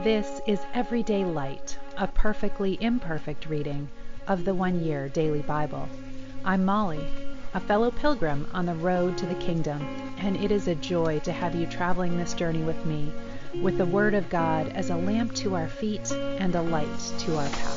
This is Everyday Light, a perfectly imperfect reading of the One Year Daily Bible. I'm Molly, a fellow pilgrim on the road to the kingdom, and it is a joy to have you traveling this journey with me, with the Word of God as a lamp to our feet and a light to our path.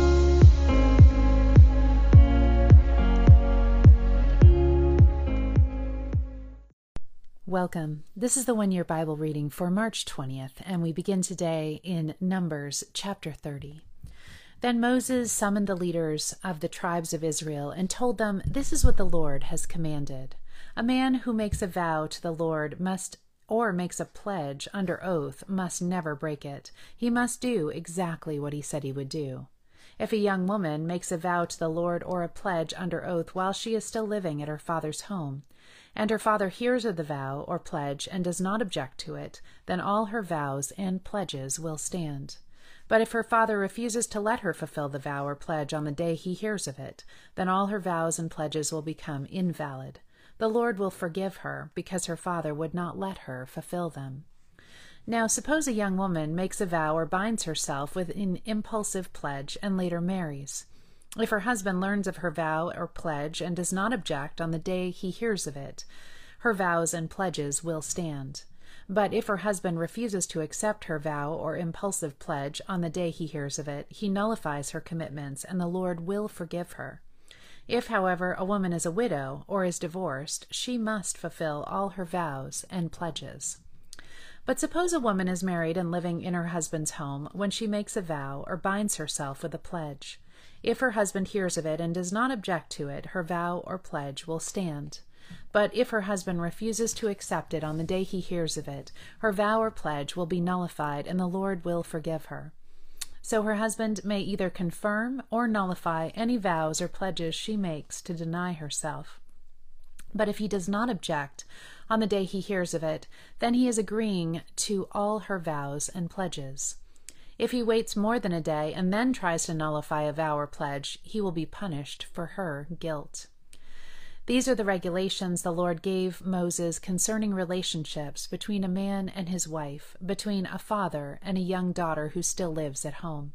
Welcome. This is the One Year Bible reading for March 20th, and we begin today in Numbers chapter 30. Then Moses summoned the leaders of the tribes of Israel and told them, "This is what the Lord has commanded. A man who makes a vow to the Lord makes a pledge under oath must never break it. He must do exactly what he said he would do. If a young woman makes a vow to the Lord or a pledge under oath while she is still living at her father's home, and her father hears of the vow or pledge and does not object to it, then all her vows and pledges will stand. But if her father refuses to let her fulfill the vow or pledge on the day he hears of it, then all her vows and pledges will become invalid. The Lord will forgive her because her father would not let her fulfill them." Now suppose a young woman makes a vow or binds herself with an impulsive pledge and later marries. If her husband learns of her vow or pledge and does not object on the day he hears of it, her vows and pledges will stand. But if her husband refuses to accept her vow or impulsive pledge on the day he hears of it, he nullifies her commitments and the Lord will forgive her. If, however, a woman is a widow or is divorced, she must fulfill all her vows and pledges. But suppose a woman is married and living in her husband's home when she makes a vow or binds herself with a pledge. If her husband hears of it and does not object to it, her vow or pledge will stand. But if her husband refuses to accept it on the day he hears of it, her vow or pledge will be nullified and the Lord will forgive her. So her husband may either confirm or nullify any vows or pledges she makes to deny herself. But if he does not object on the day he hears of it, then he is agreeing to all her vows and pledges. If he waits more than a day and then tries to nullify a vow or pledge, he will be punished for her guilt. These are the regulations the Lord gave Moses concerning relationships between a man and his wife, between a father and a young daughter who still lives at home.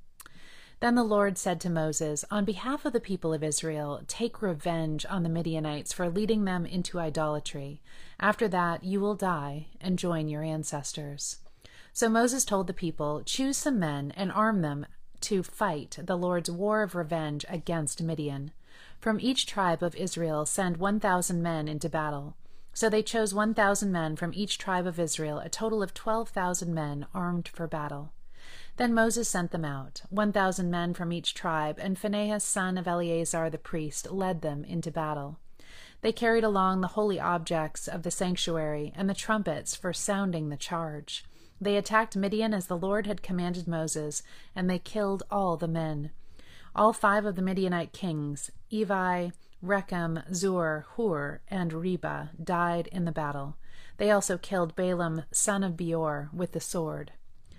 Then the Lord said to Moses, "On behalf of the people of Israel, take revenge on the Midianites for leading them into idolatry. After that, you will die and join your ancestors." So Moses told the people, "Choose some men and arm them to fight the Lord's war of revenge against Midian. From each tribe of Israel send 1,000 men into battle." So they chose 1,000 men from each tribe of Israel, a total of 12,000 men armed for battle. Then Moses sent them out, 1,000 men from each tribe, and Phinehas, son of Eleazar the priest, led them into battle. They carried along the holy objects of the sanctuary and the trumpets for sounding the charge. They attacked Midian as the Lord had commanded Moses, and they killed all the men. All 5 of the Midianite kings, Evi, Rechem, Zur, Hur, and Reba, died in the battle. They also killed Balaam, son of Beor, with the sword.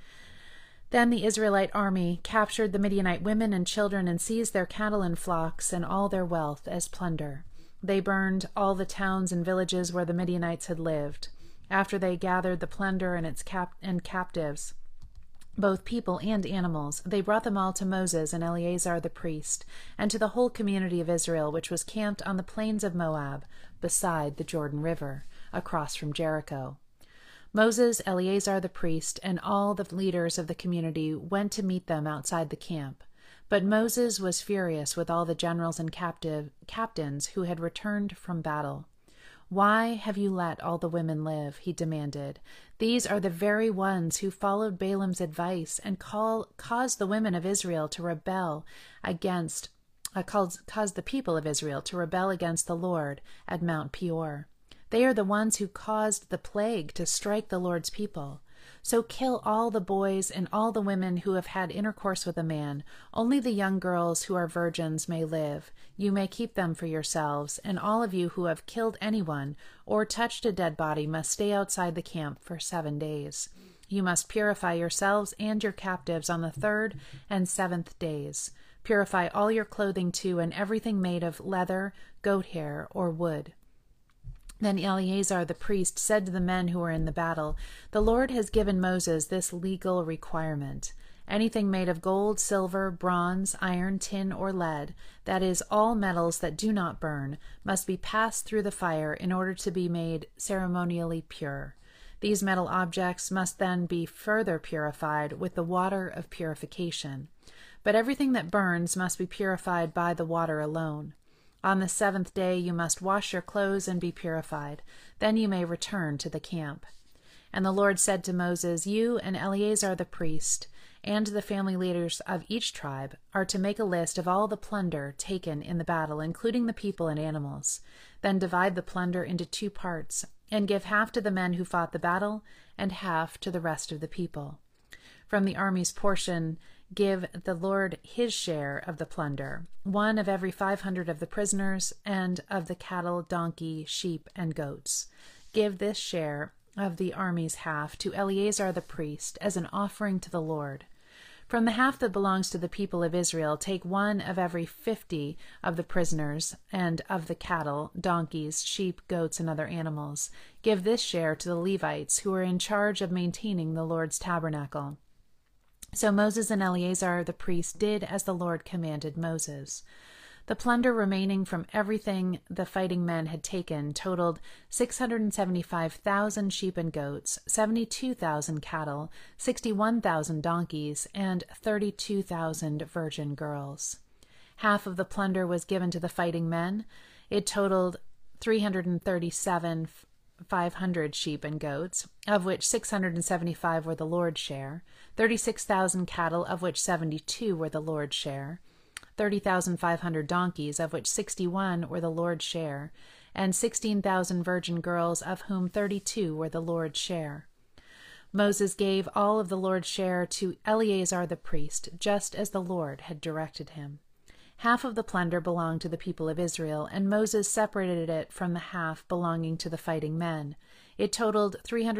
Then the Israelite army captured the Midianite women and children and seized their cattle and flocks and all their wealth as plunder. They burned all the towns and villages where the Midianites had lived. After they gathered the plunder and its captives, both people and animals, they brought them all to Moses and Eleazar the priest, and to the whole community of Israel, which was camped on the plains of Moab, beside the Jordan River, across from Jericho. Moses, Eleazar the priest, and all the leaders of the community went to meet them outside the camp. But Moses was furious with all the generals and captains who had returned from battle. "Why have you let all the women live?" he demanded. "These are the very ones who followed Balaam's advice and caused the women of Israel to rebel against, caused the people of Israel to rebel against the Lord at Mount Peor. They are the ones who caused the plague to strike the Lord's people. So kill all the boys and all the women who have had intercourse with a man. Only the young girls who are virgins may live. You may keep them for yourselves, and all of you who have killed anyone or touched a dead body must stay outside the camp for 7 days. You must purify yourselves and your captives on the 3rd and 7th days. Purify all your clothing too, and everything made of leather, goat hair, or wood. Then Eleazar the priest said to the men who were in the battle, "The Lord has given Moses this legal requirement. Anything made of gold, silver, bronze, iron, tin, or lead, that is, all metals that do not burn, must be passed through the fire in order to be made ceremonially pure. These metal objects must then be further purified with the water of purification. But everything that burns must be purified by the water alone. On the 7th day you must wash your clothes and be purified. Then you may return to the camp." And the Lord said to Moses, "You and Eleazar the priest, and the family leaders of each tribe, are to make a list of all the plunder taken in the battle, including the people and animals. Then divide the plunder into 2 parts, and give half to the men who fought the battle, and half to the rest of the people. From the army's portion, give the Lord his share of the plunder, 1 of every 500 of the prisoners, and of the cattle, donkey, sheep, and goats. Give this share of the army's half to Eleazar the priest as an offering to the Lord. From the half that belongs to the people of Israel, take 1 of every 50 of the prisoners, and of the cattle, donkeys, sheep, goats, and other animals. Give this share to the Levites, who are in charge of maintaining the Lord's tabernacle." So Moses and Eleazar the priest did as the Lord commanded Moses. The plunder remaining from everything the fighting men had taken totaled 675,000 sheep and goats, 72,000 cattle, 61,000 donkeys, and 32,000 virgin girls. Half of the plunder was given to the fighting men. It totaled 337,500 sheep and goats, of which 675 were the Lord's share, 36,000 cattle, of which 72 were the Lord's share, 30,500 donkeys, of which 61 were the Lord's share, and 16,000 virgin girls, of whom 32 were the Lord's share. Moses gave all of the Lord's share to Eleazar the priest, just as the Lord had directed him. Half of the plunder belonged to the people of Israel, and Moses separated it from the half belonging to the fighting men. It totaled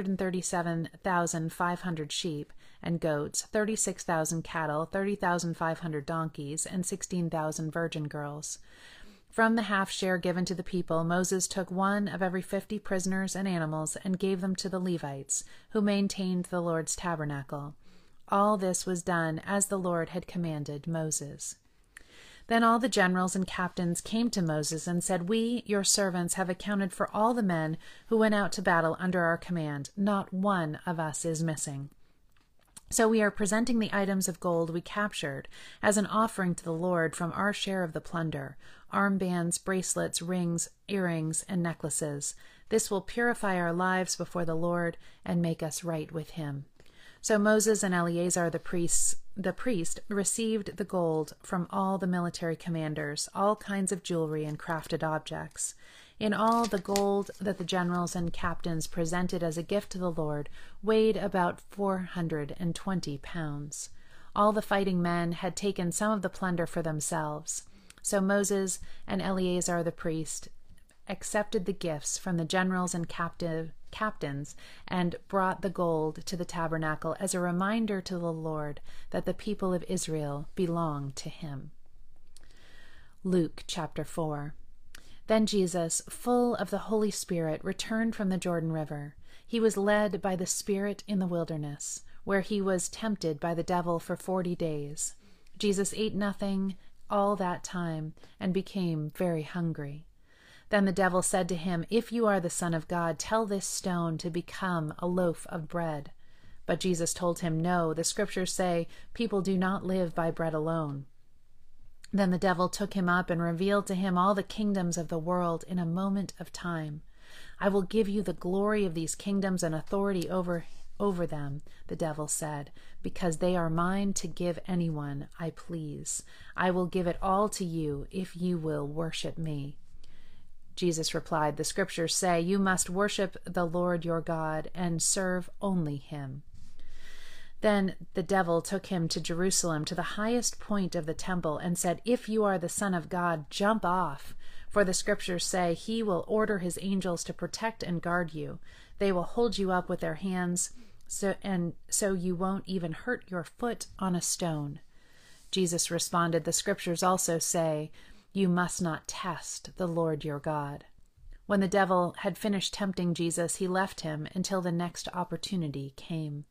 337,500 sheep and goats, 36,000 cattle, 30,500 donkeys, and 16,000 virgin girls. From the half share given to the people, Moses took 1 of every 50 prisoners and animals and gave them to the Levites, who maintained the Lord's tabernacle. All this was done as the Lord had commanded Moses. Then all the generals and captains came to Moses and said, "We, your servants, have accounted for all the men who went out to battle under our command. Not one of us is missing. So we are presenting the items of gold we captured as an offering to the Lord from our share of the plunder, armbands, bracelets, rings, earrings, and necklaces. This will purify our lives before the Lord and make us right with him." So Moses and Eleazar the priest received the gold from all the military commanders, all kinds of jewelry and crafted objects. In all, the gold that the generals and captains presented as a gift to the Lord weighed about 420 pounds. All the fighting men had taken some of the plunder for themselves. So Moses and Eleazar the priest accepted the gifts from the generals and captains and brought the gold to the tabernacle as a reminder to the Lord that the people of Israel belong to him. Luke chapter 4. Then Jesus, full of the Holy Spirit, returned from the Jordan River. He was led by the Spirit in the wilderness, where he was tempted by the devil for 40 days. Jesus ate nothing all that time and became very hungry. Then the devil said to him, "If you are the Son of God, tell this stone to become a loaf of bread." But Jesus told him, "No, the scriptures say, people do not live by bread alone." Then the devil took him up and revealed to him all the kingdoms of the world in a moment of time. "I will give you the glory of these kingdoms and authority over them," the devil said, "because they are mine to give anyone I please. I will give it all to you if you will worship me." Jesus replied, "The scriptures say, you must worship the Lord your God and serve only him." Then the devil took him to Jerusalem, to the highest point of the temple, and said, "If you are the Son of God, jump off. For the scriptures say, he will order his angels to protect and guard you. They will hold you up with their hands, so you won't even hurt your foot on a stone." Jesus responded, "The scriptures also say, you must not test the Lord your God." When the devil had finished tempting Jesus, he left him until the next opportunity came.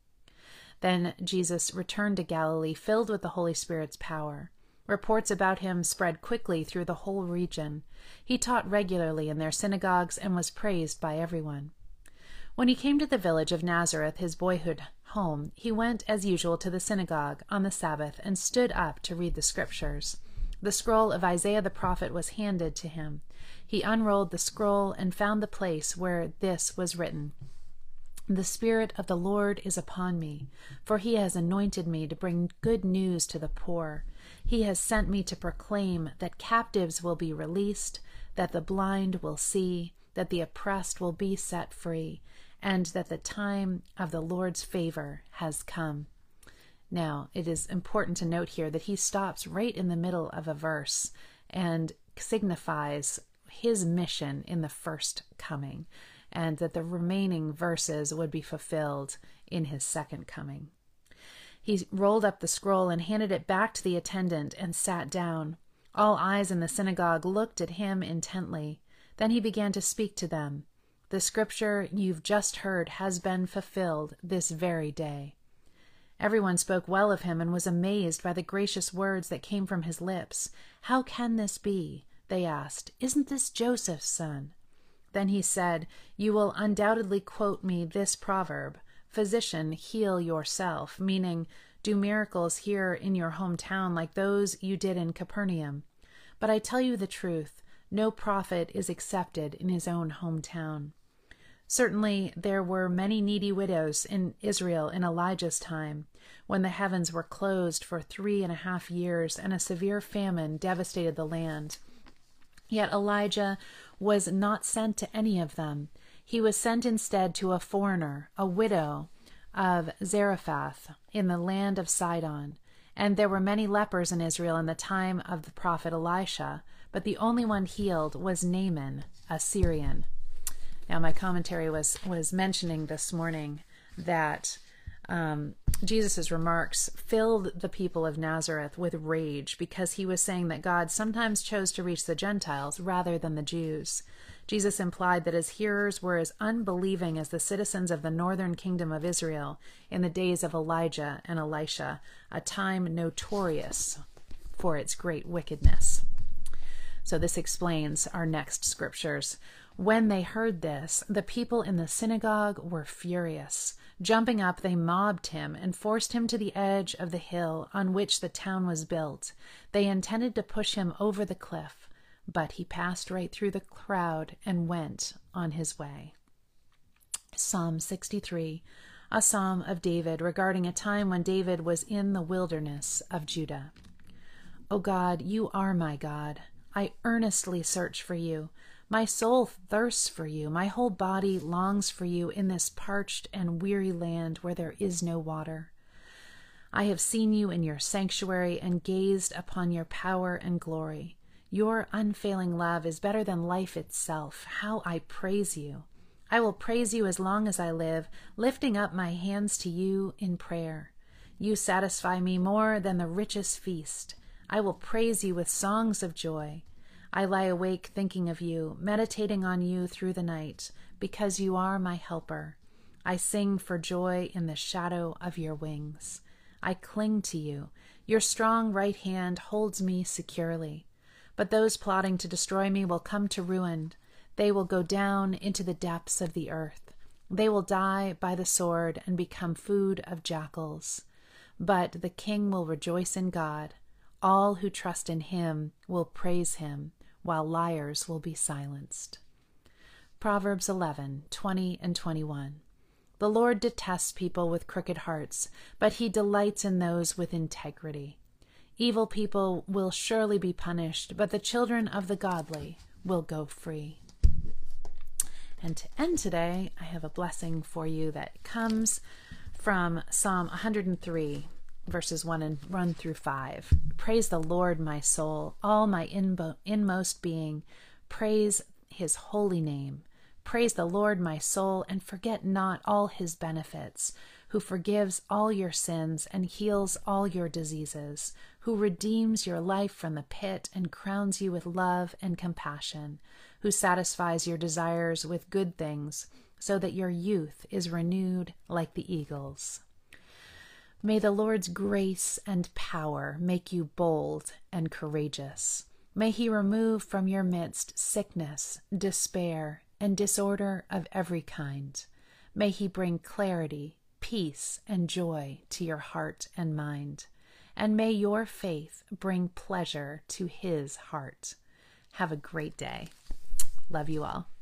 Then Jesus returned to Galilee, filled with the Holy Spirit's power. Reports about him spread quickly through the whole region. He taught regularly in their synagogues and was praised by everyone. When he came to the village of Nazareth, his boyhood home, he went as usual to the synagogue on the Sabbath and stood up to read the scriptures. The scroll of Isaiah the prophet was handed to him. He unrolled the scroll and found the place where this was written: "The Spirit of the Lord is upon me, for he has anointed me to bring good news to the poor. He has sent me to proclaim that captives will be released, that the blind will see, that the oppressed will be set free, and that the time of the Lord's favor has come." Now, it is important to note here that he stops right in the middle of a verse and signifies his mission in the first coming, and that the remaining verses would be fulfilled in his second coming. He rolled up the scroll and handed it back to the attendant and sat down. All eyes in the synagogue looked at him intently. Then he began to speak to them. "The scripture you've just heard has been fulfilled this very day." Everyone spoke well of him and was amazed by the gracious words that came from his lips. "How can this be?" they asked. "Isn't this Joseph's son?" Then he said, "You will undoubtedly quote me this proverb, 'Physician, heal yourself,' meaning, do miracles here in your hometown like those you did in Capernaum. But I tell you the truth, no prophet is accepted in his own hometown." Certainly there were many needy widows in Israel in Elijah's time, when the heavens were closed for 3.5 years and a severe famine devastated the land. Yet Elijah was not sent to any of them. He was sent instead to a foreigner, a widow of Zarephath in the land of Sidon. And there were many lepers in Israel in the time of the prophet Elisha, but the only one healed was Naaman, a Syrian. Now, my commentary was mentioning this morning that Jesus' remarks filled the people of Nazareth with rage because he was saying that God sometimes chose to reach the Gentiles rather than the Jews. Jesus implied that his hearers were as unbelieving as the citizens of the northern kingdom of Israel in the days of Elijah and Elisha, a time notorious for its great wickedness. So this explains our next scriptures. When they heard this, the people in the synagogue were furious. Jumping up, they mobbed him and forced him to the edge of the hill on which the town was built. They intended to push him over the cliff, but he passed right through the crowd and went on his way. Psalm 63, a psalm of David regarding a time when David was in the wilderness of Judah. O God, you are my God. I earnestly search for you. My soul thirsts for you. My whole body longs for you in this parched and weary land where there is no water. I have seen you in your sanctuary and gazed upon your power and glory. Your unfailing love is better than life itself. How I praise you. I will praise you as long as I live, lifting up my hands to you in prayer. You satisfy me more than the richest feast. I will praise you with songs of joy. I lie awake thinking of you, meditating on you through the night, because you are my helper. I sing for joy in the shadow of your wings. I cling to you. Your strong right hand holds me securely. But those plotting to destroy me will come to ruin. They will go down into the depths of the earth. They will die by the sword and become food of jackals. But the king will rejoice in God. All who trust in him will praise him, while liars will be silenced. Proverbs 11:20 and 21. The Lord detests people with crooked hearts, but he delights in those with integrity. Evil people will surely be punished, but the children of the godly will go free. And to end today, I have a blessing for you that comes from Psalm 103, verses 1 through 5. Praise the Lord, my soul, all my inmost being. Praise his holy name. Praise the Lord, my soul, and forget not all his benefits, who forgives all your sins and heals all your diseases, who redeems your life from the pit and crowns you with love and compassion, who satisfies your desires with good things, so that your youth is renewed like the eagles. May the Lord's grace and power make you bold and courageous. May he remove from your midst sickness, despair, and disorder of every kind. May he bring clarity, peace, and joy to your heart and mind. And may your faith bring pleasure to his heart. Have a great day. Love you all.